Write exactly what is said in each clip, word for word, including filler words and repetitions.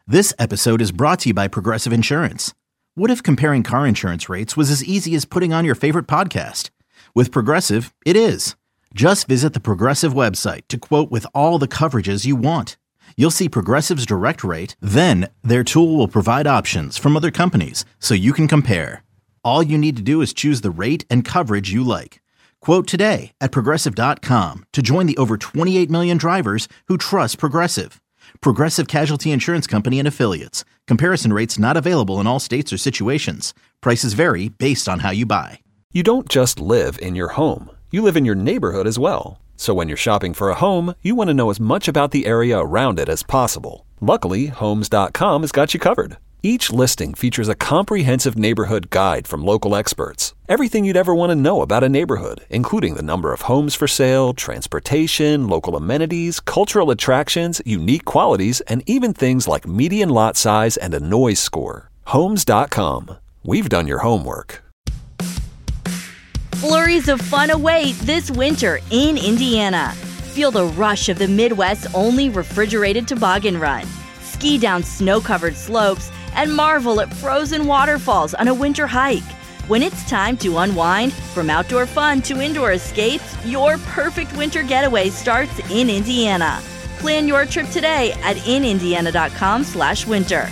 This episode is brought to you by Progressive Insurance. What if comparing car insurance rates was as easy as putting on your favorite podcast? With Progressive, it is. Just visit the Progressive website to quote with all the coverages you want. You'll see Progressive's direct rate, then their tool will provide options from other companies so you can compare. All you need to do is choose the rate and coverage you like. Quote today at Progressive dot com to join the over twenty-eight million drivers who trust Progressive. Progressive Casualty Insurance Company and Affiliates. Comparison rates not available in all states or situations. Prices vary based on how you buy. You don't just live in your home. You live in your neighborhood as well. So when you're shopping for a home, you want to know as much about the area around it as possible. Luckily, Homes dot com has got you covered. Each listing features a comprehensive neighborhood guide from local experts. Everything you'd ever want to know about a neighborhood, including the number of homes for sale, transportation, local amenities, cultural attractions, unique qualities, and even things like median lot size and a noise score. Homes dot com. We've done your homework. Flurries of fun await this winter in Indiana. Feel the rush of the Midwest's only refrigerated toboggan run. Ski down snow-covered slopes and marvel at frozen waterfalls on a winter hike. When it's time to unwind, from outdoor fun to indoor escapes, your perfect winter getaway starts in Indiana. Plan your trip today at in indiana dot com slash winter.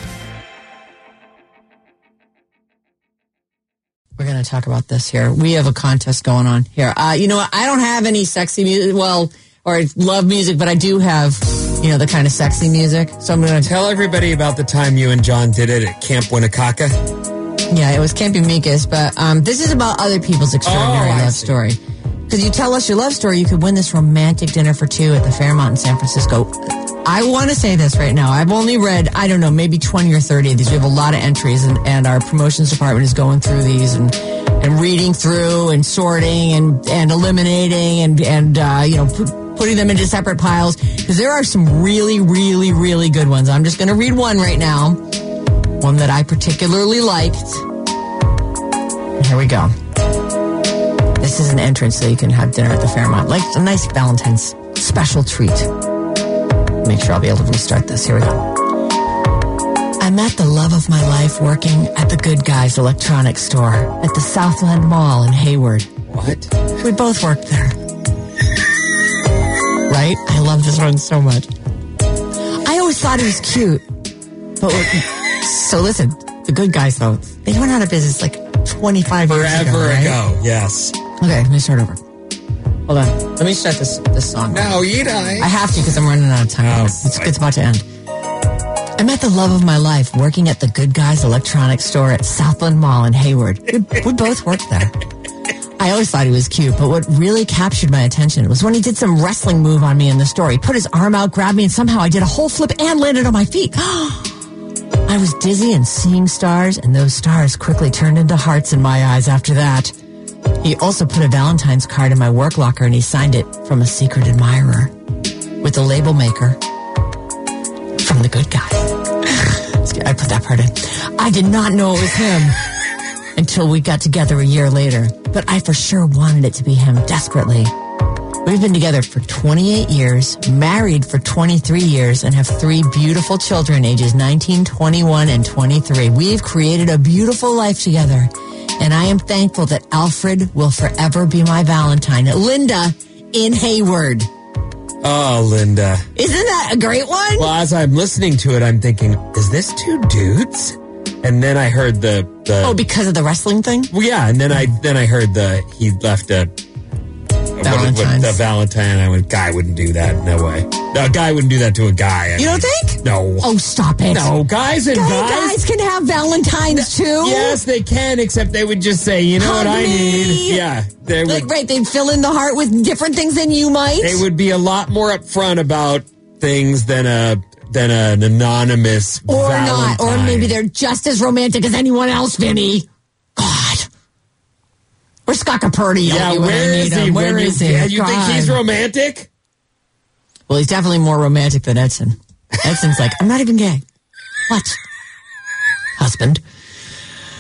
We're going to talk about this here. We have a contest going on here. Uh, you know what? I don't have any sexy music, well, or love music, but I do have, you know, the kind of sexy music. So I'm going to tell everybody about the time you and John did it at Camp Winnetonka. Yeah, it was Camp Amicus, but um, this is about other people's extraordinary oh, love see. story. Because you tell us your love story, you could win this romantic dinner for two at the Fairmont in San Francisco. I want to say this right now. I've only read, I don't know, maybe twenty or thirty of these. We have a lot of entries, and, and our promotions department is going through these and, and reading through and sorting and, and eliminating and, and uh, you know, p- putting them into separate piles. Because there are some really, really, really good ones. I'm just going to read one right now. One that I particularly liked. Here we go. This is an entrance so you can have dinner at the Fairmont. Like a nice Valentine's special treat. Make sure I'll be able to restart this. Here we go. I met the love of my life working at the Good Guys electronics store at the Southland Mall in Hayward. What? We both worked there. Right? I love this one so much. I always thought he was cute. But so listen, the Good Guys though, they went out of business like twenty-five years ago. Forever right? ago, yes. Okay, let me start over. Hold on. Let me start this this song. No, you don't. I have to because I'm running out of time. Oh, it's, it's about to end. I met the love of my life working at the Good Guys electronics store at Southland Mall in Hayward. We, we both worked there. I always thought he was cute, but what really captured my attention was when he did some wrestling move on me in the store. He put his arm out, grabbed me, and somehow I did a whole flip and landed on my feet. I was dizzy and seeing stars, and those stars quickly turned into hearts in my eyes after that. He also put a Valentine's card in my work locker, and he signed it from a secret admirer with the label maker from the Good Guys. I put that part in. I did not know it was him until we got together a year later, but I for sure wanted it to be him desperately. We've been together for twenty-eight years, married for twenty-three years, and have three beautiful children, ages nineteen, twenty-one, and twenty-three. We've created a beautiful life together, and I am thankful that Alfred will forever be my Valentine. Linda in Hayward. Oh, Linda. Isn't that a great one? Well, as I'm listening to it, I'm thinking, is this two dudes? And then I heard the... the oh, because of the wrestling thing? Well, yeah, and then I then I heard the... He left a... Valentine's. What, what, the Valentine. I went, guy wouldn't do that. No way. No, a guy wouldn't do that to a guy. I you mean, don't think? No. Oh, stop it. No, guys and guys. guys. Guys can have Valentines, too. Yes, they can, except they would just say, you know Hug what I me. need. Yeah. They like, would, right, they'd fill in the heart with different things than you might. They would be a lot more upfront about things than a... than an anonymous or Valentine. not, or maybe they're just as romantic as anyone else, Vinny. God, where's Scott Caperti? Yeah, where is he? Where is he? Yeah, you think he's romantic? Well, he's definitely more romantic than Edson. Edson's like, I'm not even gay. What? Husband.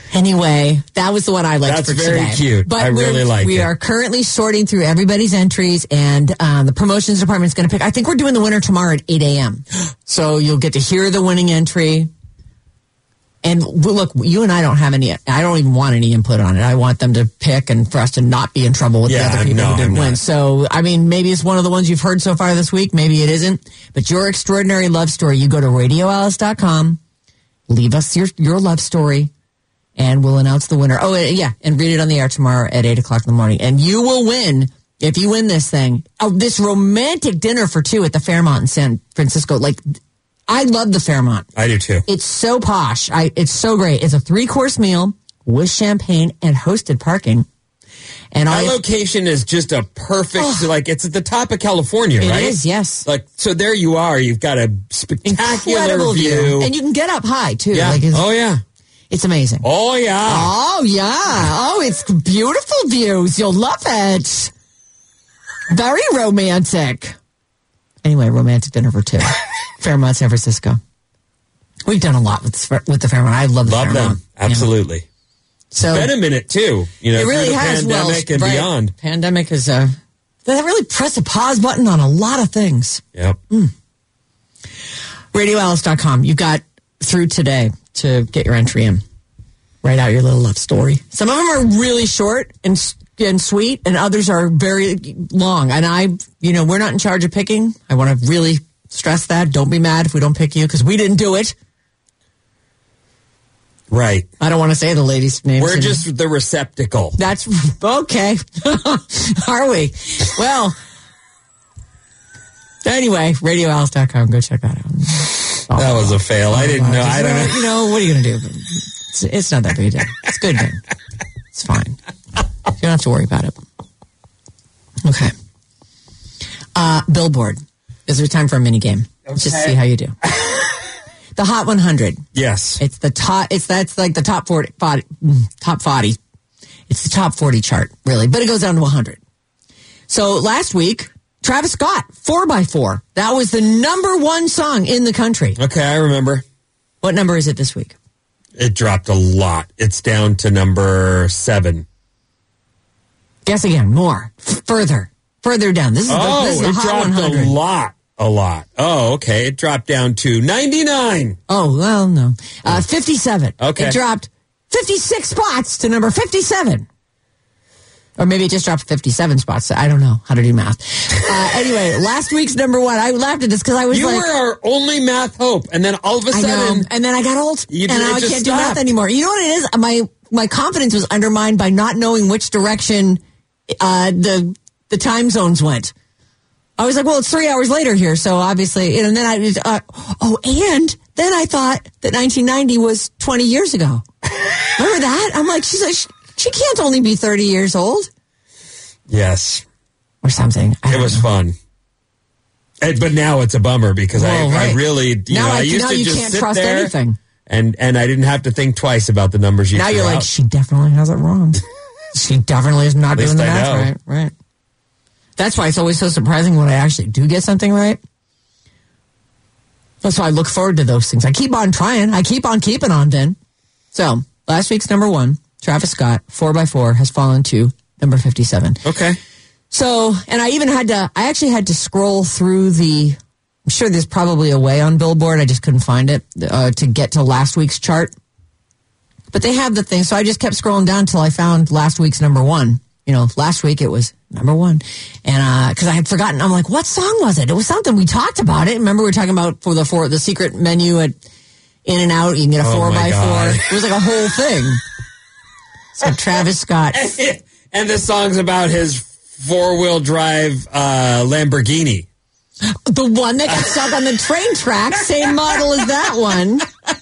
Anyway, that was the one I liked That's for today. very cute. But I really like we it. We are currently sorting through everybody's entries, and um, the promotions department is going to pick. I think we're doing the winner tomorrow at eight a.m. So you'll get to hear the winning entry. And look, you and I don't have any, I don't even want any input on it. I want them to pick and for us to not be in trouble with Yeah, the other people no, who didn't I'm win. not. So, I mean, maybe it's one of the ones you've heard so far this week. Maybe it isn't. But your extraordinary love story, you go to radio alice dot com, leave us your, your love story, and we'll announce the winner. Oh, yeah, and read it on the air tomorrow at eight o'clock in the morning. And you will win, if you win this thing, oh, this romantic dinner for two at the Fairmont in San Francisco. Like, I love the Fairmont. I do too. It's so posh. I, it's so great. It's a three-course meal with champagne and hosted parking. And That I, location is just a perfect, oh, like, it's at the top of California, it right? It is, yes. Like, so there you are. You've got a spectacular Incredible view. view. And you can get up high, too. Yeah. Like it's, oh, yeah. It's amazing. Oh, yeah. Oh, yeah. Oh, it's beautiful views. You'll love it. Very romantic. Anyway, romantic dinner for two. Fairmont, San Francisco. We've done a lot with with the Fairmont. I love the love Fairmont. them. Absolutely. Yeah. So it's been a minute, too. You know, it really through the has. pandemic Well, and right. beyond. Pandemic is uh, that really press a pause button on a lot of things. Yep. Mm. radio alice dot com. You've got through today to get your entry in. Write out your little love story. Some of them are really short and and sweet, and others are very long. And I, you know, we're not in charge of picking. I want to really stress that. Don't be mad if we don't pick you, because we didn't do it. Right. I don't want to say the lady's name. We're just the receptacle. That's okay. Are we? Well, anyway, radio alice dot com. Go check that out. Oh, that was a fail. I didn't know. I don't know. You know, what are you going to do? It's, it's not that big a deal. It's a good game. It's fine. You don't have to worry about it. Okay. Uh, Billboard. Is there time for a mini game? Okay. Just see how you do. The Hot one hundred. Yes. It's the top. It's that's like the top forty, forty. Top forty. It's the top forty chart, really, but it goes down to one hundred. So last week, Travis Scott, four by four. That was the number one song in the country. Okay, I remember. What number is it this week? It dropped a lot. It's down to number seven. Guess again. More. F- further. Further down. This is the, oh, this is the it Hot dropped one hundred. a lot. A lot. Oh, okay. It dropped down to ninety-nine. Oh, well, no. Uh, fifty-seven. Okay. It dropped fifty-six spots to number fifty-seven. Or maybe it just dropped fifty-seven spots. I don't know how to do math. Uh, anyway, last week's number one. I laughed at this because I was you like... You were our only math hope. And then all of a sudden... I know. And then I got old. You and now I can't stopped. do math anymore. You know what it is? My my confidence was undermined by not knowing which direction uh, the the time zones went. I was like, well, it's three hours later here, so obviously... And then I... Uh, oh, and then I thought that nineteen ninety was twenty years ago. Remember that? I'm like, she's like... She can't only be thirty years old. Yes. Or something. It was know. fun. And, but now it's a bummer because Whoa, I, right. I really, you now know, I, I used now to you just can't sit trust there anything. And, and I didn't have to think twice about the numbers you Now threw you're out. like, she definitely has it wrong. She definitely is not doing the I math know. right. Right. That's why it's always so surprising when I actually do get something right. That's why I look forward to those things. I keep on trying. I keep on keeping on, then. So, last week's number one, Travis Scott, four by four, has fallen to number fifty-seven. Okay. So, and I even had to, I actually had to scroll through the, I'm sure there's probably a way on Billboard, I just couldn't find it, uh, to get to last week's chart. But they have the thing, so I just kept scrolling down until I found last week's number one. You know, last week it was number one. And, uh, cause I had forgotten, I'm like, what song was it? It was something, we talked about it. Remember we were talking about for the four, the secret menu at In-N-Out, you can get a oh four by God. four. It was like a whole thing. So Travis Scott. And the song's about his four-wheel drive uh, Lamborghini. The one that got stuck on the train track, same model as that one.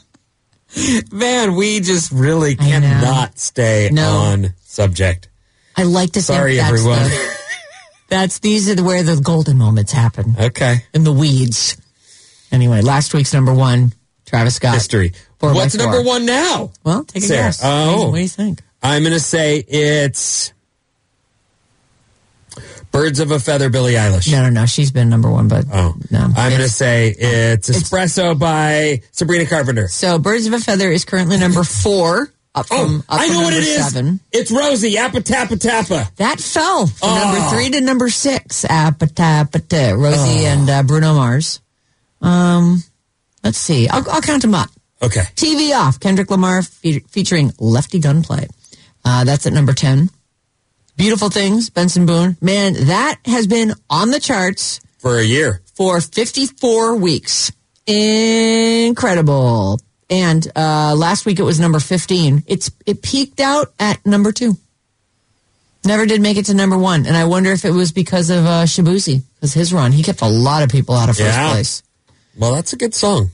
Man, we just really I cannot know. stay No. on subject. I like to Sorry, think that's everyone. The, that's these are the, where the golden moments happen. Okay. In the weeds. Anyway, last week's number one, Travis Scott. History. Four What's by four. number one now? Well, take a Sarah. guess. Oh. What do you think? I'm going to say it's Birds of a Feather, Billie Eilish. No, no, no. She's been number one, but Oh. no. I'm going to It's- say it's Espresso by Sabrina Carpenter. So, Birds of a Feather is currently number four Up from, oh, up I from know what number it is. seven. It's Rosie, Appa Tappa Tappa. That fell from Oh. number three to number six. Appa Tappa Ta. Rosie Oh. and uh, Bruno Mars. Um, let's see. I'll, I'll count them up. Okay. T V Off, Kendrick Lamar fe- featuring Lefty Gunplay. Uh, that's at number ten. Beautiful Things, Benson Boone. Man, that has been on the charts For a year. for fifty-four weeks. Incredible. And uh, last week it was number fifteen. It's It peaked out at number two. Never did make it to number one. And I wonder if it was because of uh, Shabuzi, because his run. He kept a lot of people out of first Yeah. place. Well, that's a good song.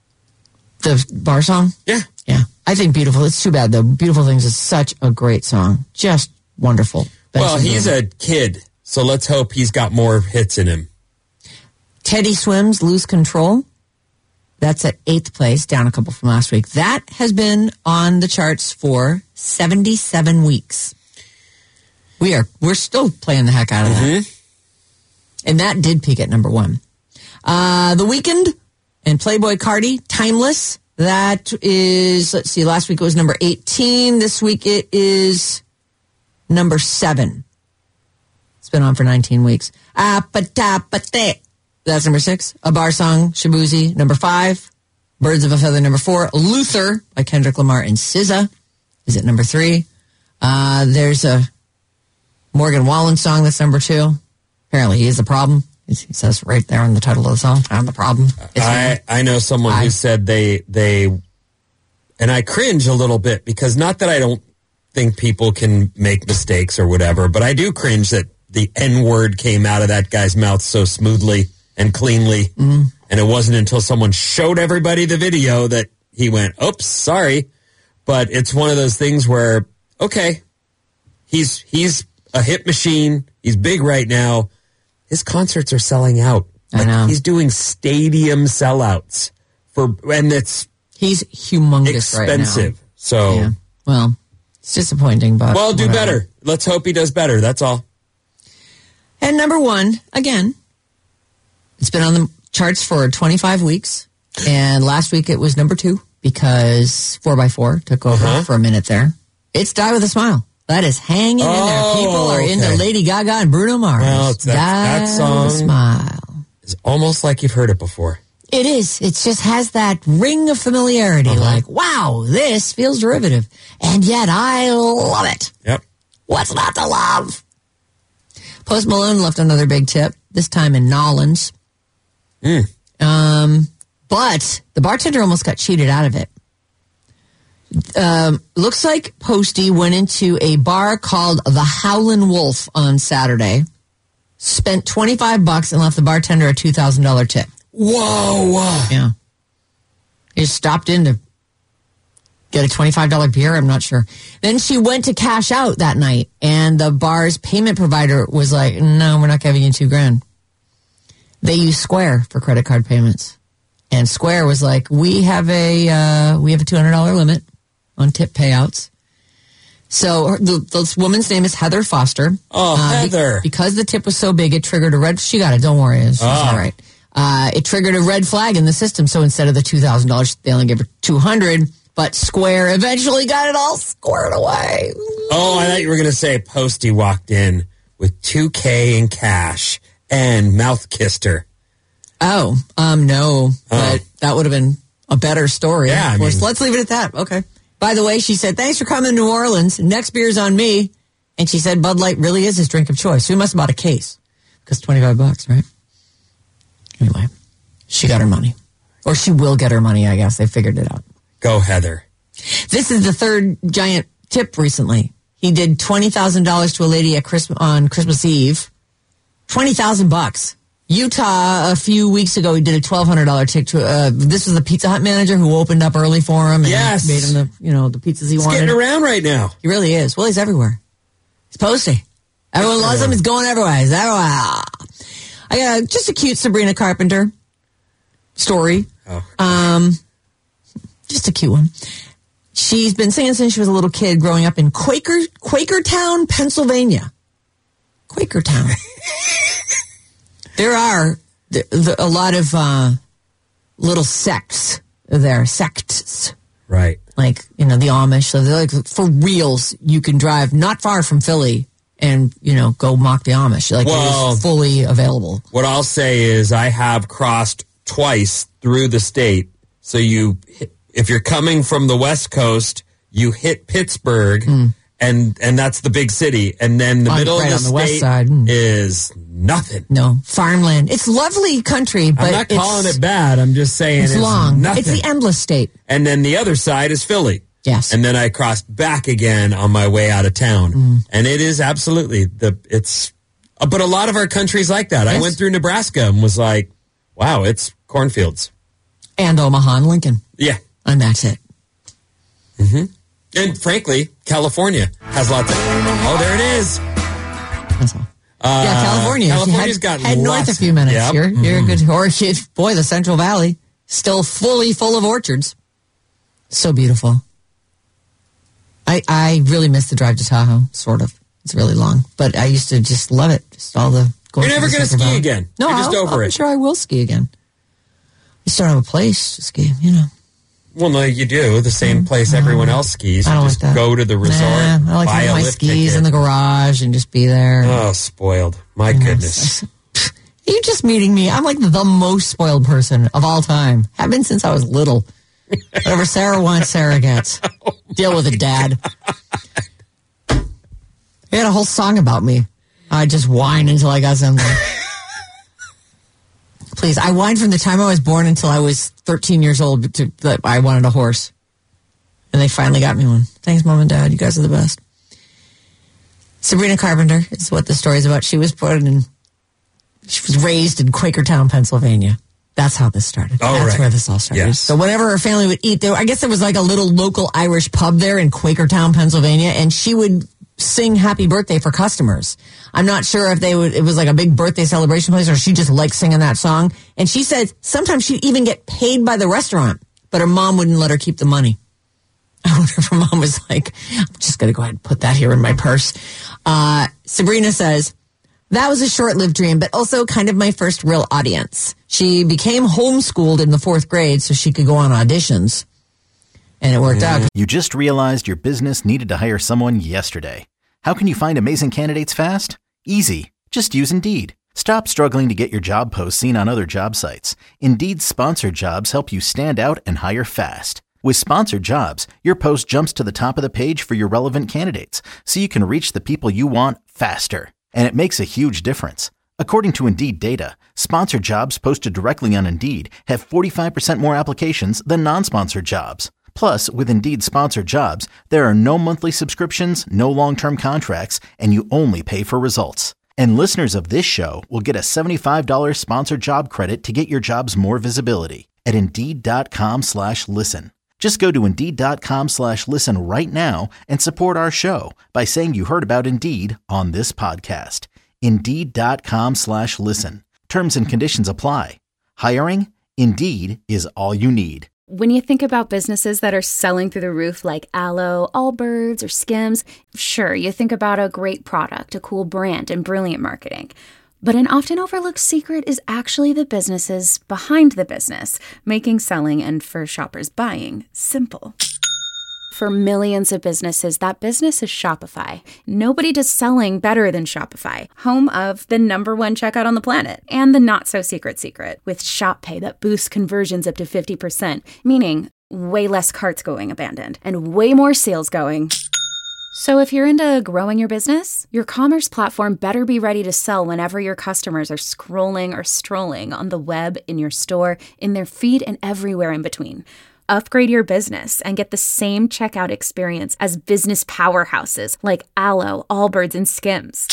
The bar song? Yeah. Yeah. I think Beautiful. It's too bad, though. Beautiful Things is such a great song. Just wonderful. Well, Benson he's Boone. a kid, so let's hope he's got more hits in him. Teddy Swims, Lose Control. That's at eighth place, down a couple from last week. That has been on the charts for seventy-seven weeks. We are, we're still playing the heck out of that. And that did peak at number one. Uh, The Weeknd and Playboy Cardi, Timeless. That is, let's see, last week it was number eighteen. This week it is number seven. It's been on for nineteen weeks. Apatapate. That's number six. A Bar Song, Shabuzi, number five. Birds of a Feather, number four. Luther by Kendrick Lamar and S Z A is at number three. Uh, there's a Morgan Wallen song that's number two. Apparently he is the problem. He says right there in the title of the song, I'm the problem. It's I, I know someone I- who said they, they, and I cringe a little bit because not that I don't think people can make mistakes or whatever, but I do cringe that the N word came out of that guy's mouth so smoothly and cleanly. Mm. And it wasn't until someone showed everybody the video that he went, oops, sorry. But it's one of those things where, okay, he's, he's a hit machine. He's big right now. His concerts are selling out. I know. He's doing stadium sellouts for, and it's He's humongous right now. expensive. So, Yeah. Well, it's disappointing, but well, do whatever. better. Let's hope he does better. That's all. And number one, again, it's been on the charts for twenty-five weeks. And last week it was number two because four by four took over Uh-huh. for a minute there. It's Die With a Smile. That is hanging in there. Oh, People are into okay. Lady Gaga and Bruno Mars. Well, it's that- Die that song- With a Smile. It's almost like you've heard it before. It is. It just has that ring of familiarity. Uh-huh. Like, wow, this feels derivative. And yet I love it. Yep. What's not to love? Post Malone left another big tip, this time in Nolans. Mm. Um, but the bartender almost got cheated out of it. Um, looks like Posty went into a bar called the Howlin' Wolf on Saturday, spent twenty-five bucks and left the bartender a two thousand dollars tip. Whoa. Yeah. He just stopped in to get a twenty-five dollars beer. I'm not sure. Then she went to cash out that night, and the bar's payment provider was like, no, we're not giving you two grand. They use Square for credit card payments. And Square was like, we have a, uh, we have a two hundred dollars limit on tip payouts. So her, the, this woman's name is Heather Foster. Oh, Uh, be- Heather. because the tip was so big, it triggered a red, she got it, don't worry, it's, it's Ah. all right. Uh, it triggered a red flag in the system. So instead of the two thousand dollars, they only gave her two hundred dollars. But Square eventually got it all squared away. Oh, I thought you were going to say Posty walked in with two K in cash and mouth kissed her. Oh, um, no. But that would have been a better story. Yeah, I Of course. mean- Let's leave it at that. Okay. By the way, she said, thanks for coming to New Orleans. Next beer's on me. And she said Bud Light really is his drink of choice. So we must have bought a case. Because twenty-five bucks, right? Anyway, she got her money. Or she will get her money, I guess. They figured it out. Go, Heather. This is the third giant tip recently. He did twenty thousand dollars to a lady at Christmas, on Christmas Eve. twenty thousand bucks. Utah, a few weeks ago, he did a twelve hundred dollars tip to, uh, this was the Pizza Hut manager who opened up early for him. And Yes. made him the, you know, the pizzas he He's wanted. getting around right now. He really is. Well, he's everywhere. He's Posty. Everyone loves him. He's going everywhere. He's everywhere. I got just a cute Sabrina Carpenter story. Oh. Um, just a cute one. She's been singing since she was a little kid, growing up in Quaker Quakertown, Pennsylvania. Quakertown. There are th- th- a lot of uh, little sects there, sects. Right. like, you know, the Amish. So they're like, for reals, you can drive not far from Philly and, you know, go mock the Amish. Like, well, it's fully available. What I'll say is I have crossed twice through the state. So you, if you're coming from the West Coast, you hit Pittsburgh, mm. and and that's the big city. And then the on, middle right of the on the state west side. Mm. is nothing. No, farmland. It's lovely country, but I'm not calling it bad. I'm just saying it's, it's long. Nothing. It's the endless state. And then the other side is Philly. Yes. And then I crossed back again on my way out of town. Mm. And it is absolutely the it's uh, but a lot of our country's like that. Yes. I went through Nebraska and was like, wow, it's cornfields. And Omaha and Lincoln. Yeah. And that's it. Mm-hmm. And frankly, California has lots of oh, there it is. That's all. Uh, yeah, California. California's head, got head north a few minutes. Yep. You're mm-hmm. you're a good orchid. Boy, the Central Valley still fully full of orchards. So beautiful. I I really miss the drive to Tahoe. Sort of. It's really long, but I used to just love it. Just all the. You're never going to ski Valley. again. No, You're just I'll, over I'm it. sure I will ski again. I still have a place to ski. You know. Well, no, you do. The same place everyone else skis. You I don't just like that. go to the resort, nah, I like buy to a my lift skis ticket. in the garage and just be there. Oh, spoiled. My yes. goodness. You just meeting me. I'm like the most spoiled person of all time. Have been since I was little. Whatever Sarah wants, Sarah gets. Oh Deal with it, Dad. They had a whole song about me. I just whine until I got something. Please, I whined from the time I was born until I was thirteen years old to, that I wanted a horse. And they finally got me one. Thanks, Mom and Dad. You guys are the best. Sabrina Carpenter is what the story is about. She was born in, she was raised in Quakertown, Pennsylvania. That's how this started. Oh, That's right. where this all started. Yes. So whenever her family would eat, there, I guess there was like a little local Irish pub there in Quakertown, Pennsylvania, and she would sing happy birthday for customers. I'm not sure if they would, it was like a big birthday celebration place or she just liked singing that song. And she said sometimes she'd even get paid by the restaurant, but her mom wouldn't let her keep the money. I wonder if her mom was like, I'm just going to go ahead and put that here in my purse. Uh, Sabrina says, that was a short-lived dream, but also kind of my first real audience. She became homeschooled in the fourth grade so she could go on auditions. And it worked out. You just realized your business needed to hire someone yesterday. How can you find amazing candidates fast? Easy. Just use Indeed. Stop struggling to get your job posts seen on other job sites. Indeed's sponsored jobs help you stand out and hire fast. With sponsored jobs, your post jumps to the top of the page for your relevant candidates, so you can reach the people you want faster. And it makes a huge difference. According to Indeed data, sponsored jobs posted directly on Indeed have forty-five percent more applications than non-sponsored jobs. Plus, with Indeed sponsored jobs, there are no monthly subscriptions, no long-term contracts, and you only pay for results. And listeners of this show will get a seventy-five dollars sponsored job credit to get your jobs more visibility at Indeed.com slash listen. Just go to Indeed.com slash listen right now and support our show by saying you heard about Indeed on this podcast. Indeed.com slash listen. Terms and conditions apply. Hiring? Indeed is all you need. When you think about businesses that are selling through the roof like Aloe, Allbirds, or Skims, sure, you think about a great product, a cool brand, and brilliant marketing. But an often overlooked secret is actually the businesses behind the business, making selling and for shoppers buying simple. For millions of businesses, that business is Shopify. Nobody does selling better than Shopify, home of the number one checkout on the planet and the not-so-secret secret with Shop Pay that boosts conversions up to fifty percent, meaning way less carts going abandoned and way more sales going. So if you're into growing your business, your commerce platform better be ready to sell whenever your customers are scrolling or strolling on the web, in your store, in their feed, and everywhere in between. Upgrade your business and get the same checkout experience as business powerhouses like Aloe, Allbirds, and Skims.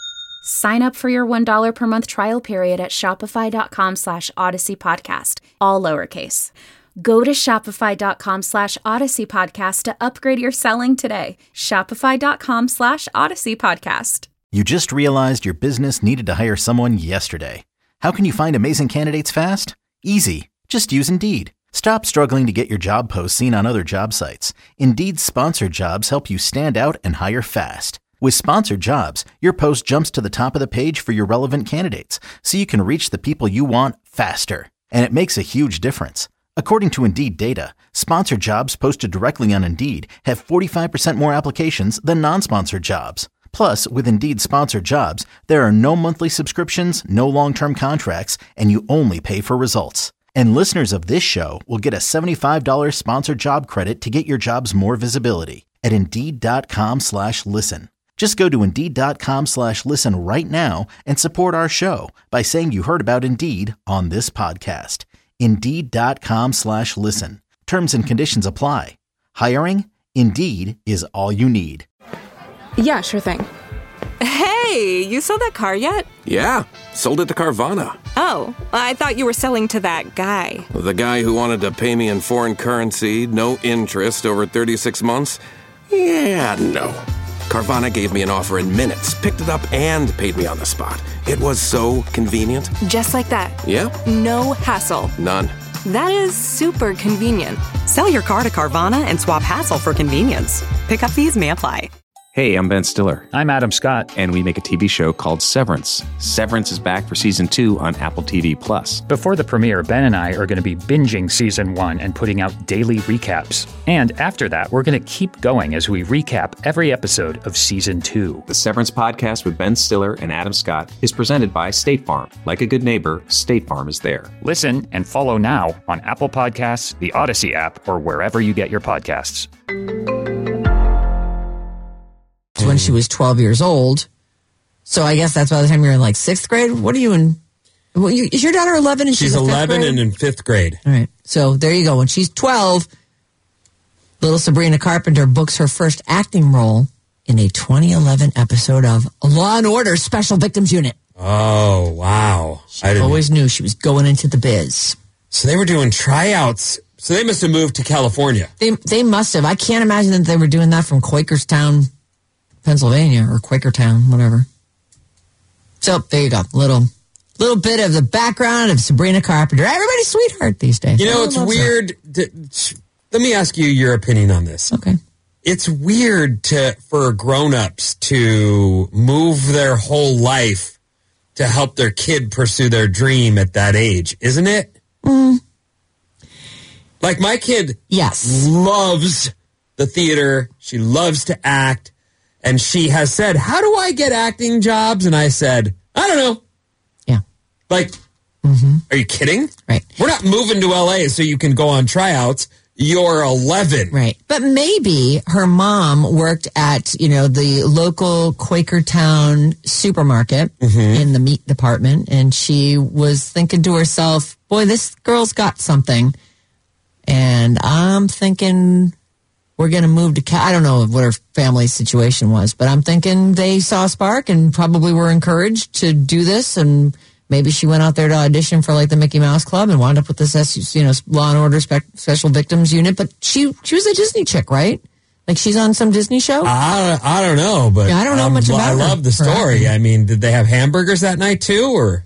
Sign up for your one dollar per month trial period at shopify.com slash Odyssey Podcast, all lowercase. Go to shopify.com slash Odyssey Podcast to upgrade your selling today. Shopify.com slash Odyssey Podcast. You just realized your business needed to hire someone yesterday. How can you find amazing candidates fast? Easy. Just use Indeed. Stop struggling to get your job posts seen on other job sites. Indeed's sponsored jobs help you stand out and hire fast. With sponsored jobs, your post jumps to the top of the page for your relevant candidates, so you can reach the people you want faster. And it makes a huge difference. According to Indeed data, sponsored jobs posted directly on Indeed have forty-five percent more applications than non-sponsored jobs. Plus, with Indeed sponsored jobs, there are no monthly subscriptions, no long-term contracts, and you only pay for results. And listeners of this show will get a seventy-five dollars sponsored job credit to get your jobs more visibility at Indeed.com slash listen. Just go to Indeed.com slash listen right now and support our show by saying you heard about Indeed on this podcast. Indeed.com slash listen. Terms and conditions apply. Hiring? Indeed is all you need. Yeah, sure thing. Hey, you sold that car yet? Yeah, sold it to Carvana. Oh, I thought you were selling to that guy. The guy who wanted to pay me in foreign currency, no interest, over thirty-six months? Yeah, no. Carvana gave me an offer in minutes, picked it up, and paid me on the spot. It was so convenient. Just like that. Yeah. No hassle. None. That is super convenient. Sell your car to Carvana and swap hassle for convenience. Pickup fees may apply. Hey, I'm Ben Stiller. I'm Adam Scott. And we make a T V show called Severance. Severance is back for season two on Apple T V Plus. Before the premiere, Ben and I are going to be binging season one and putting out daily recaps. And after that, we're going to keep going as we recap every episode of season two. The Severance podcast with Ben Stiller and Adam Scott is presented by State Farm. Like a good neighbor, State Farm is there. Listen and follow now on Apple Podcasts, the Odyssey app, or wherever you get your podcasts. When she was twelve years old. So I guess that's by the time you're in like sixth grade. What are you in? Well, you, is your daughter eleven and she's, she's in eleven grade? and in fifth grade. All right. So there you go. When she's twelve, little Sabrina Carpenter books her first acting role in a twenty eleven episode of Law and Order Special Victims Unit. Oh, wow. She I always knew she was going into the biz. So they were doing tryouts. So they must have moved to California. They they must have. I can't imagine that they were doing that from Quakerstown, Pennsylvania, or Quakertown, whatever. So there you go. Little little bit of the background of Sabrina Carpenter. Everybody's sweetheart these days. You know, it's weird. To, let me ask you your opinion on this. Okay. It's weird to for grown-ups to move their whole life to help their kid pursue their dream at that age, isn't it? Mm. Like my kid yes. loves the theater. She loves to act. And she has said, how do I get acting jobs? And I said, I don't know. Yeah. Like, mm-hmm. Are you kidding? Right. We're not moving to L A so you can go on tryouts. You're eleven. Right. But maybe her mom worked at, you know, the local Quakertown supermarket mm-hmm. in the meat department. And she was thinking to herself, boy, this girl's got something. And I'm thinking we're going to move to Cal. I don't know what her family situation was, but I'm thinking they saw a spark and probably were encouraged to do this. And maybe she went out there to audition for like the Mickey Mouse Club and wound up with this, you know, Law and Order Spe- Special Victims Unit. But she she was a Disney chick, right? Like she's on some Disney show? I, I don't know, but yeah, I don't know um, much about I her. love the story. I mean, did they have hamburgers that night too, or?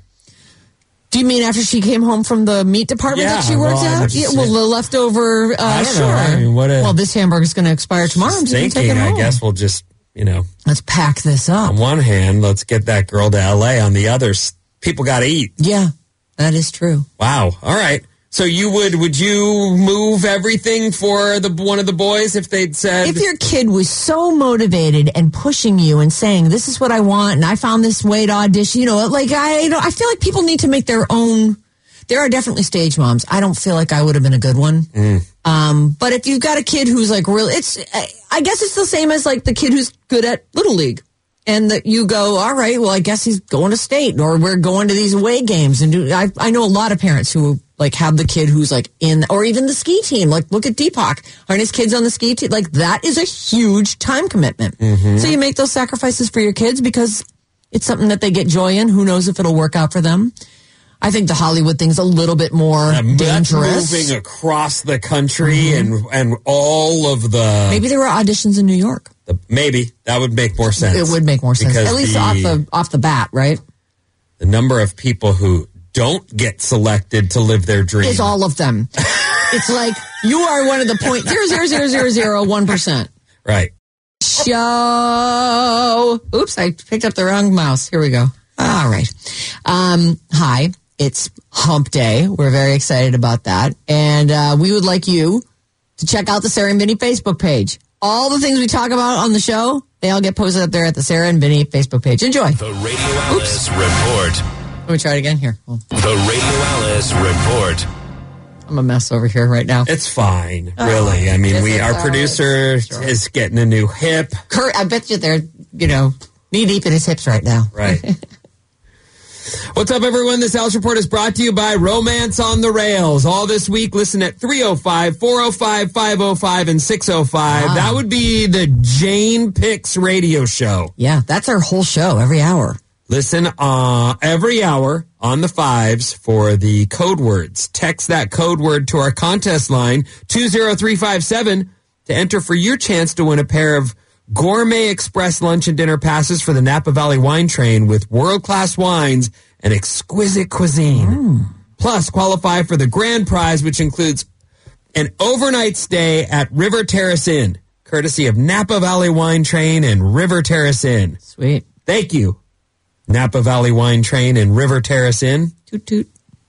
Do you mean after she came home from the meat department yeah, that she worked well, at? Yeah, well, the leftover, uh, I don't sure. know. I mean, what a, well, this hamburger's going to expire tomorrow. I'm just going to take it home. I guess we'll just, you know. Let's pack this up. On one hand, let's get that girl to L A. On the other, people got to eat. Yeah, that is true. Wow. All right. So you would, would you move everything for the one of the boys if they'd said? If your kid was so motivated and pushing you and saying, this is what I want, and I found this way to audition, you know, like I, you know, I feel like people need to make their own. There are definitely stage moms. I don't feel like I would have been a good one. Mm. Um, but if you've got a kid who's like really, it's, I guess it's the same as like the kid who's good at Little League. And that you go, all right, well, I guess he's going to state or we're going to these away games. And do, I, I know a lot of parents who like have the kid who's like in, or even the ski team. Like look at Deepak. Aren't his kids on the ski team? Like that is a huge time commitment. Mm-hmm. So you make those sacrifices for your kids because it's something that they get joy in. Who knows if it'll work out for them? I think the Hollywood thing's a little bit more yeah, dangerous. That's moving across the country mm-hmm. and and all of the... Maybe there were auditions in New York. The, maybe. That would make more sense. It would make more sense. At least the, off the off the bat, right? The number of people who don't get selected to live their dream. Is all of them. It's like, you are one of the point zero zero zero zero zero one percent. Right. Show. Oops, I picked up the wrong mouse. Here we go. All right. Um, hi. It's hump day. We're very excited about that. And uh, we would like you to check out the Sarah and Vinny Facebook page. All the things we talk about on the show, they all get posted up there at the Sarah and Vinny Facebook page. Enjoy. The Radio Alice Report. Let me try it again here. Oh. The Radio Alice Report. I'm a mess over here right now. It's fine, really. Oh, I mean, is we it? our Oh, producer sure. is getting a new hip. Kurt, I bet you they're, you know, knee deep in his hips right now. Right. What's up, everyone? This Alice Report is brought to you by Romance on the Rails. All this week, listen at three oh five, four oh five, five oh five, and six oh five. Wow. That would be the Jane Picks radio show. Yeah, that's our whole show every hour. Listen uh, every hour on the fives for the code words. Text that code word to our contest line, two oh three five seven, to enter for your chance to win a pair of Gourmet Express lunch and dinner passes for the Napa Valley Wine Train with world-class wines and exquisite cuisine. Mm. Plus, qualify for the grand prize, which includes an overnight stay at River Terrace Inn, courtesy of Napa Valley Wine Train and River Terrace Inn. Sweet. Thank you, Napa Valley Wine Train and River Terrace Inn. Toot toot.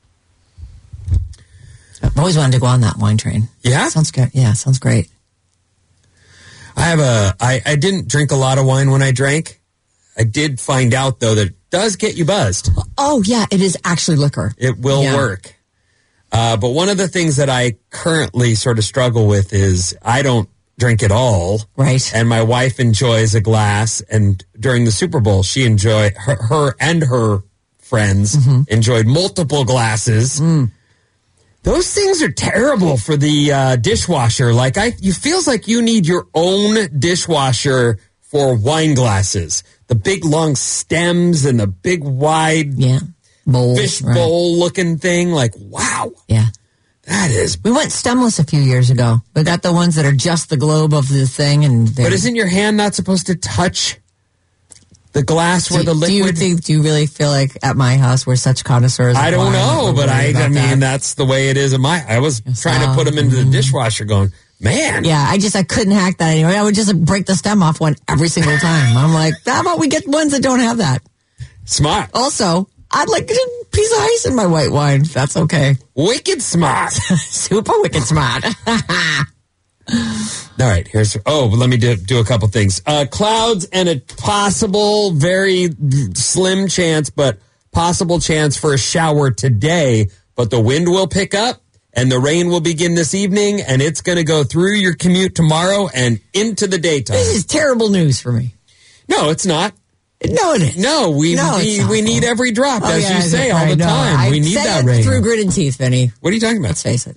I've always wanted to go on that wine train. Yeah? Sounds good. Yeah, sounds great. I have a, I, I didn't drink a lot of wine when I drank. I did find out, though, that it does get you buzzed. Oh, yeah, it is actually liquor. It will yeah. work. Uh, but one of the things that I currently sort of struggle with is I don't drink at all. Right. And my wife enjoys a glass. And during the Super Bowl, she enjoyed, her, her and her friends mm-hmm. enjoyed multiple glasses. Mm. Those things are terrible for the uh, dishwasher. Like, I, it feels like you need your own dishwasher for wine glasses. The big long stems and the big wide yeah. Bowls, fish right. bowl looking thing. Like, wow. Yeah. That is. We went stemless a few years ago. We got the ones that are just the globe of the thing. And But isn't your hand not supposed to touch the glass do, where the liquid? Do you, think, do you really feel like at my house we're such connoisseurs? I don't know, but I, I mean, that. that's the way it is in my. I was yes, trying uh, to put them into mm-hmm. the dishwasher going, man. Yeah, I just, I couldn't hack that anymore. I would just break the stem off one every single time. I'm like, how about we get ones that don't have that? Smart. Also, I'd like a piece of ice in my white wine. That's okay. Wicked smart. Super wicked smart. All right, here's, oh, let me do, do a couple things. Uh, clouds and a possible, very slim chance, but possible chance for a shower today. But the wind will pick up and the rain will begin this evening, and it's going to go through your commute tomorrow and into the daytime. This is terrible news for me. No, it's not. No, it is. No, we no, need, we need every drop, oh, as yeah, you say all right, the no, time. I we need say that it rain. Through grit and teeth, Vinny. What are you talking about? Let's face it.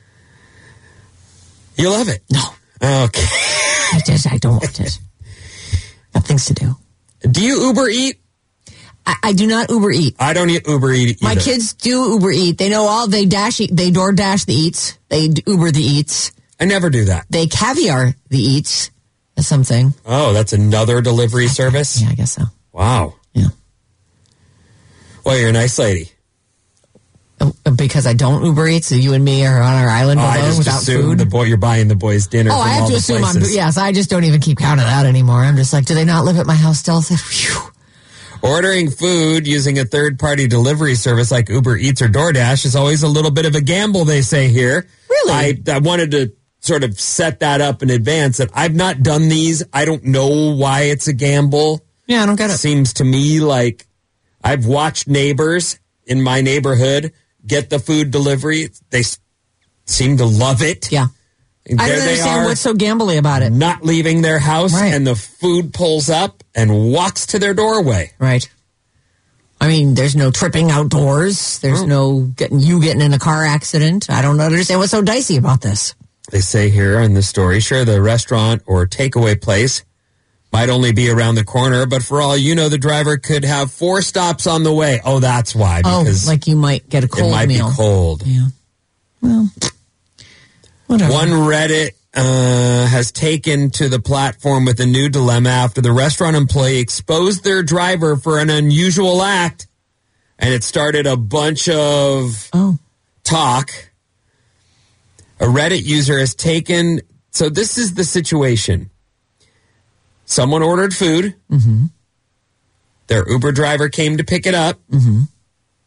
You love it? No. Okay. I just, I don't want it. Got things to do. Do you Uber Eat? I, I do not Uber Eat. I don't eat Uber Eat either. My kids do Uber Eat. They know all. They dash. They door dash the eats. They Uber the eats. I never do that. They caviar the eats. That's something. Oh, that's another delivery service? Yeah, I guess so. Wow. Yeah. Well, you're a nice lady. Because I don't Uber Eat, so you and me are on our island oh, below I just without assume food. The boy, you're buying the boys dinner. Oh, from I have all to the assume places. I'm. Yes, I just don't even keep count of that anymore. I'm just like, do they not live at my house still? Whew. Ordering food using a third-party delivery service like Uber Eats or DoorDash is always a little bit of a gamble, they say here. Really? I, I wanted to sort of set that up in advance. That I've not done these. I don't know why it's a gamble. Yeah, I don't get it. Seems to me like I've watched neighbors in my neighborhood get the food delivery. They s- seem to love it. Yeah. And I there don't they understand are, what's so gambly about it. not leaving their house, Right. and the food pulls up and walks to their doorway. Right. I mean, there's no tripping outdoors. There's Oh. no getting you getting in a car accident. I don't understand what's so dicey about this. They say here in the story, sure, the restaurant or takeaway place might only be around the corner, but for all you know, the driver could have four stops on the way. Oh, that's why. Because oh, like you might get a cold it might meal. be cold. Yeah. Well, whatever. One Reddit uh, has taken to the platform with a new dilemma after the restaurant employee exposed their driver for an unusual act, and it started a bunch of oh. talk. A Reddit user has taken... So this is the situation. Someone ordered food. Mm-hmm. Their Uber driver came to pick it up. Mm-hmm.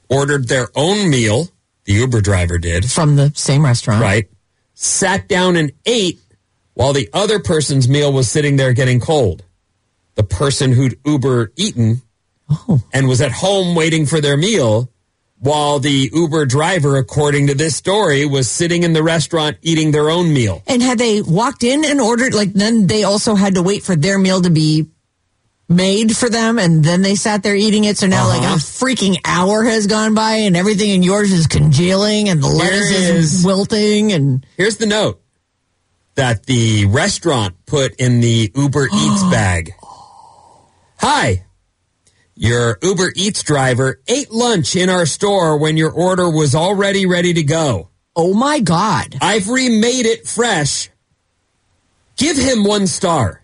ordered their own meal, the Uber driver did. From the same restaurant. Right. Sat down and ate while the other person's meal was sitting there getting cold. The person who'd Uber eaten oh. and was at home waiting for their meal, while the Uber driver, according to this story, was sitting in the restaurant eating their own meal. And had they walked in and ordered, like, then they also had to wait for their meal to be made for them, and then they sat there eating it. So now, uh-huh. like, a freaking hour has gone by, and everything in yours is congealing, and the lettuce is, is wilting. And here's the note that the restaurant put in the Uber Eats bag. Hi. Your Uber Eats driver ate lunch in our store when your order was already ready to go. Oh, my God. I've remade it fresh. Give him one star.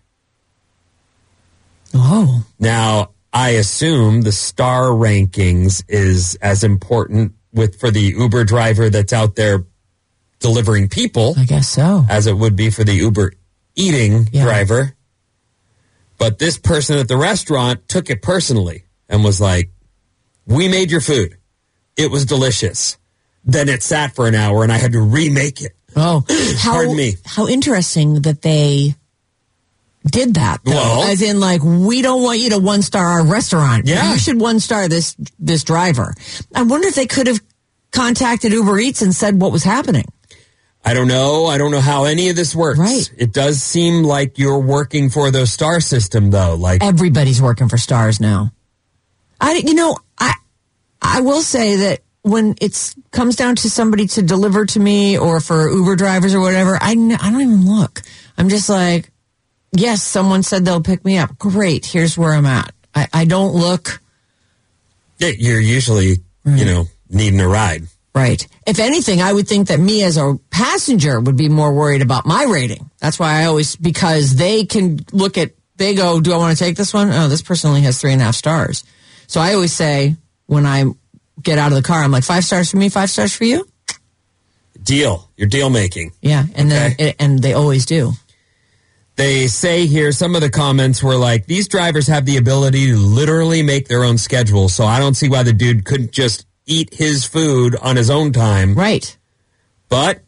Oh. Now, I assume the star rankings is as important with for the Uber driver that's out there delivering people. I guess so. As it would be for the Uber eating yeah. driver. But this person at the restaurant took it personally and was like, we made your food. It was delicious. Then it sat for an hour and I had to remake it. Oh, how, pardon me. How interesting that they did that, though. Well, as in, like, we don't want you to one-star our restaurant. Yeah. You should one-star this, this driver. I wonder if they could have contacted Uber Eats and said what was happening. I don't know. I don't know how any of this works. Right. It does seem like you're working for the star system, though. Like everybody's working for stars now. I, you know, I, I will say that when it comes down to somebody to deliver to me or for Uber drivers or whatever, I, I don't even look. I'm just like, yes, someone said they'll pick me up. Great. Here's where I'm at. I, I don't look. Yeah, you're usually, right. you know, needing a ride. Right. If anything, I would think that me as a passenger would be more worried about my rating. That's why I always, because they can look at, they go, do I want to take this one? Oh, this person only has three and a half stars. So I always say when I get out of the car, I'm like, five stars for me, five stars for you? Deal. You're deal making. Yeah. And okay. then, and they always do. They say here, some of the comments were like, these drivers have the ability to literally make their own schedule. So I don't see why the dude couldn't just eat his food on his own time. Right. But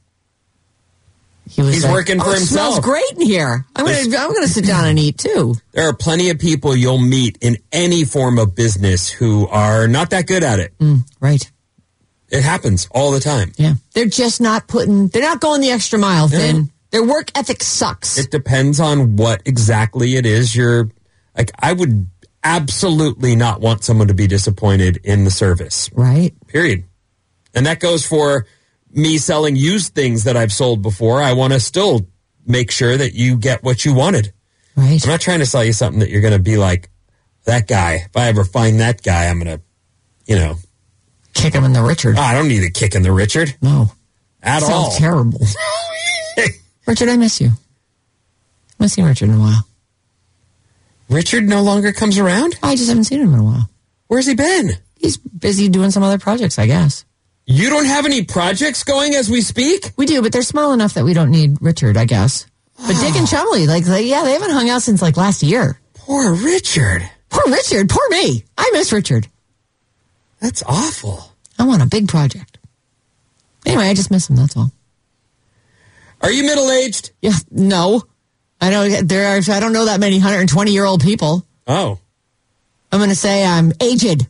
he was he's like, working oh, for it himself. It smells great in here. I'm going to I'm going to sit down and eat too. There are plenty of people you'll meet in any form of business who are not that good at it. Mm, right. It happens all the time. Yeah. They're just not putting, they're not going the extra mile, Finn. Yeah. Their work ethic sucks. It depends on what exactly it is you're, like, I would absolutely not want someone to be disappointed in the service. Right. Period. And that goes for me selling used things that I've sold before. I want to still make sure that you get what you wanted. Right. I'm not trying to sell you something that you're going to be like, that guy, if I ever find that guy, I'm going to, you know. Kick him in the Richard. Oh, I don't need a kick in the Richard. No. At Sounds all. terrible. Richard, I miss you. I haven't seen Richard in a while. Richard no longer comes around? I just haven't seen him in a while. Where's he been? He's busy doing some other projects, I guess. You don't have any projects going as we speak? We do, but they're small enough that we don't need Richard, I guess. But Dick and Chumley, like, like, yeah, they haven't hung out since, like, last year. Poor Richard. Poor Richard. Poor me. I miss Richard. That's awful. I want a big project. Anyway, I just miss him, that's all. Are you middle-aged? Yeah, no. I know there are, I don't know that many one hundred twenty-year-old people. Oh. I'm going to say I'm aged.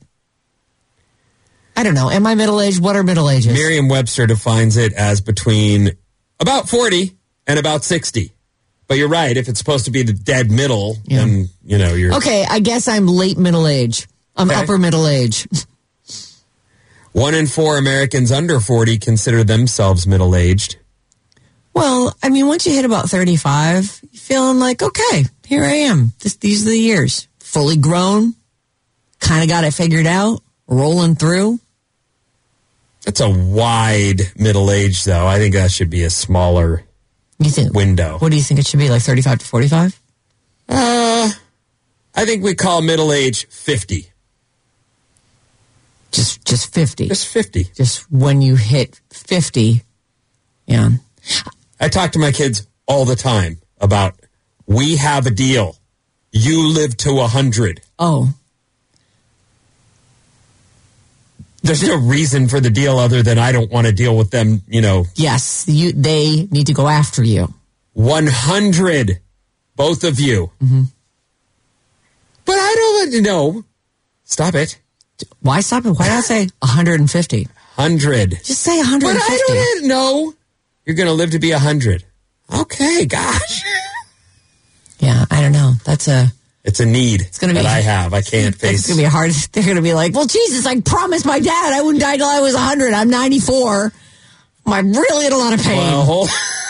I don't know. Am I middle-aged? What are middle ages? Merriam-Webster defines it as between about forty and about sixty. But you're right. If it's supposed to be the dead middle, yeah. then, you know, you're... Okay, I guess I'm late middle age. I'm okay. Upper middle age. One in four Americans under forty consider themselves middle-aged. Well, I mean, once you hit about thirty-five, you're feeling like, okay, here I am. This, these are the years. Fully grown, kind of got it figured out, rolling through. That's a wide middle age, though. I think that should be a smaller you think, window. What do you think it should be, like thirty-five to forty-five? Uh, I think we call middle age fifty. Just, just fifty. Just fifty. Just when you hit fifty, yeah. I talk to my kids all the time about, we have a deal. You live to one hundred. Oh. There's no reason for the deal other than I don't want to deal with them, you know. Yes, you, they need to go after you. one hundred, both of you. Mm-hmm. But I don't know. Stop it. Why stop it? Why not say one hundred fifty? one hundred. Just say one hundred fifty. But I don't know. You're going to live to be one hundred. Okay, gosh. Yeah, I don't know. That's a... It's a need it's gonna be, that I have. I can't face. It's going to be hard. They're going to be like, well, Jesus, I promised my dad I wouldn't die till I was one hundred. I'm ninety-four. I'm really in a lot of pain. Well,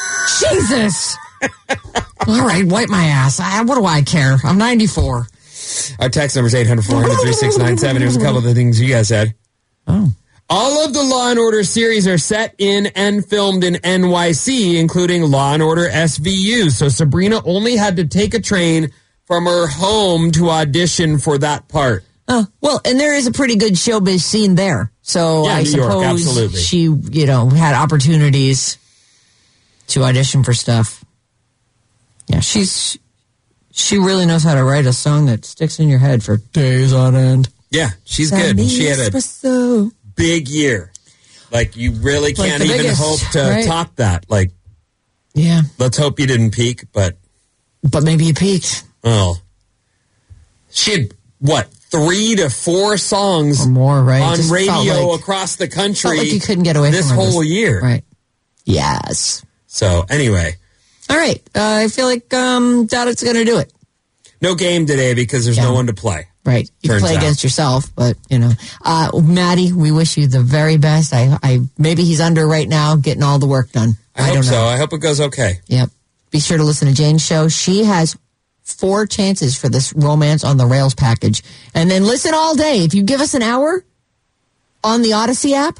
Jesus. All right, wipe my ass. I, what do I care? I'm ninety-four. Our text number is eight hundred, four hundred, thirty-six ninety-seven. Here's a couple of the things you guys said. Oh. All of the Law and Order series are set in and filmed in N Y C, including Law and Order S V U. So Sabrina only had to take a train from her home to audition for that part. Oh, well, and there is a pretty good showbiz scene there. So yeah, I New suppose York, absolutely. she, you know, had opportunities to audition for stuff. Yeah, she's she really knows how to write a song that sticks in your head for days on end. Yeah, she's good. She had a big year. Like, you really can't like even biggest, hope to right? top that. Like, yeah. Let's hope you didn't peak, but... But maybe you peaked. Oh. She had, what, three to four songs or more, right? on Just radio like, across the country. Like you couldn't get away this from whole this. year. Right. Yes. So, anyway. All right. Uh, I feel like um, Dad's going to do it. No game today because there's yeah. no one to play. Right. You Turns play out. against yourself, but, you know. Uh, Maddie, we wish you the very best. I, I Maybe he's under right now getting all the work done. I, I hope don't know. so. I hope it goes okay. Yep. Be sure to listen to Jane's show. She has four chances for this Romance on the Rails package. And then listen all day. If you give us an hour on the Odyssey app,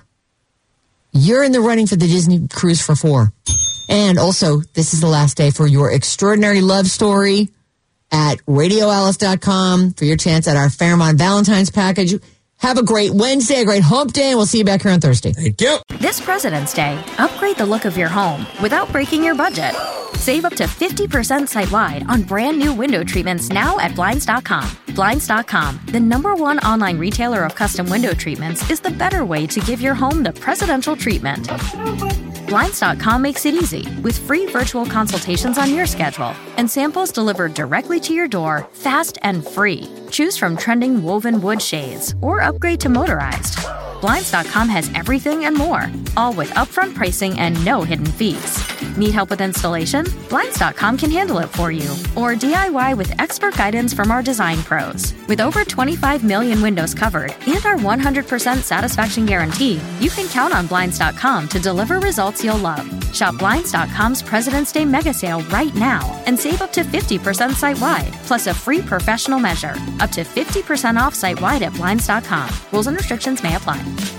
you're in the running for the Disney cruise for four. And also, this is the last day for your extraordinary love story at radio alice dot com for your chance at our Fairmont Valentine's package. Have a great Wednesday, a great hump day, and we'll see you back here on Thursday. Thank you. This President's Day, upgrade the look of your home without breaking your budget. Save up to fifty percent site-wide on brand new window treatments now at Blinds dot com. Blinds dot com, the number one online retailer of custom window treatments, is the better way to give your home the presidential treatment. Blinds dot com makes it easy with free virtual consultations on your schedule and samples delivered directly to your door, fast and free. Choose from trending woven wood shades or upgrade to motorized. Blinds dot com has everything and more, all with upfront pricing and no hidden fees. Need help with installation? Blinds dot com can handle it for you. Or D I Y with expert guidance from our design pros. With over twenty-five million windows covered and our one hundred percent satisfaction guarantee, you can count on Blinds dot com to deliver results you'll love. Shop Blinds dot com's President's Day mega sale right now and save up to fifty percent site-wide, plus a free professional measure. Up to fifty percent off site-wide at Blinds dot com. Rules and restrictions may apply.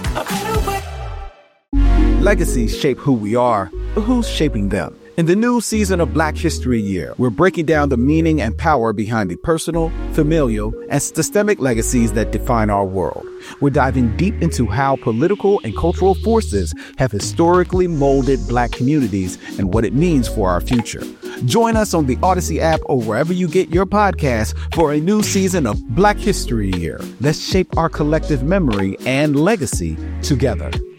Legacies shape who we are, but who's shaping them? In the new season of Black History Year, we're breaking down the meaning and power behind the personal, familial, and systemic legacies that define our world. We're diving deep into how political and cultural forces have historically molded Black communities and what it means for our future. Join us on the Odyssey app or wherever you get your podcasts for a new season of Black History Year. Let's shape our collective memory and legacy together.